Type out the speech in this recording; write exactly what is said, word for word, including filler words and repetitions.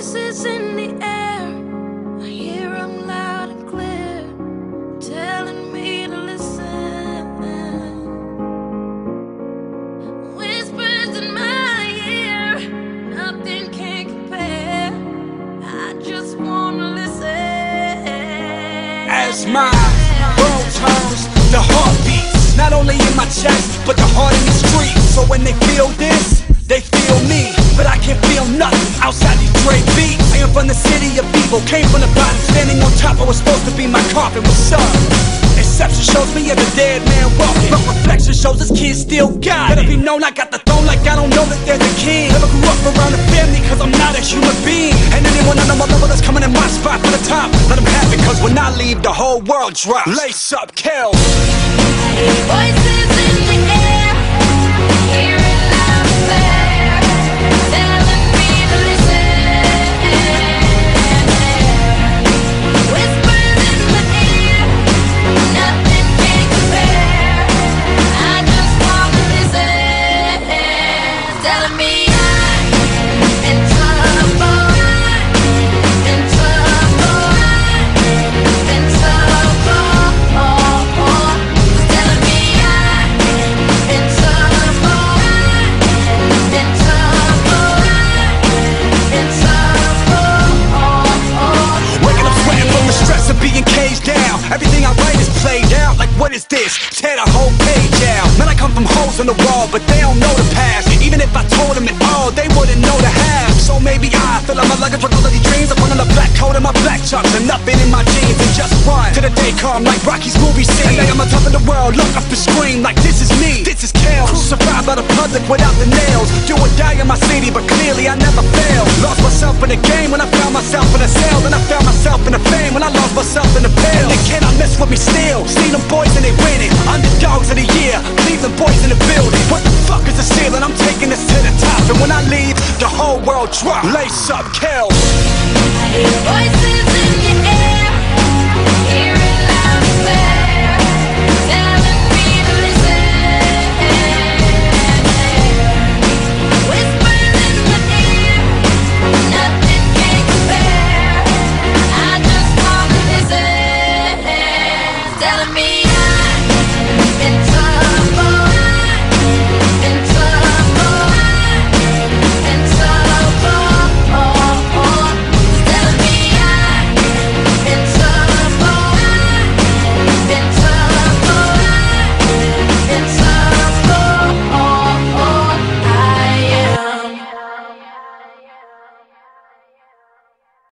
voices in the air, I hear them loud and clear, telling me to listen. Whispers in my ear, nothing can compare. I just wanna listen. As my world turns, the heart beats, not only in my chest, but the heart in the street. So when they feel this, they feel me, but I can't feel nothing outside these Dre beats. I am from the city of evil, came from the bottom, standing on top. I was supposed to be my coffin. What's up? Inception shows me as a dead man walking, but reflection shows this kid still got it. Better be known I got the throne like I don't know that they're the king. Never grew up around a family cause I'm not a human being. And anyone on my level that's coming in my spot for the top, let them have it, cause when I leave the whole world drops. Lace up, kill. Voices in the air, hear it loud and clear, telling me to listen. Whispers in my ear, nothing can compare. I just wanna listen, telling me I'm in trouble, in trouble, in trouble. Telling me I'm in trouble, in trouble, in trouble. Waking up sweating from the stress of being caged down. Everything I write is played out. Like what is this? Tear the whole page out. Man, I come from holes in the wall, but they don't know the past. Even if I told them it all, they wouldn't know the half. So maybe I fill up my luggage with all of these dreams. I put on a black coat and my black chucks and nothing in my jeans, and just run to the day come like Rocky's movie scene. And I'm on top of the world, look up and scream like this is me, this is Kel. Crucified by the public without the nails. Do or die in my city, but clearly I never failed. Lost myself in the game when I found myself in a cell. Then I found myself in the fame when I lost myself in the pill. And they cannot mess with me still. See them boys and they winning. Underdogs of the year, Cleveland boys in the building. What the fuck is the ceiling? I'm taking this to the top, and when I leave, the whole world drop. Lace up, Kel. Voices in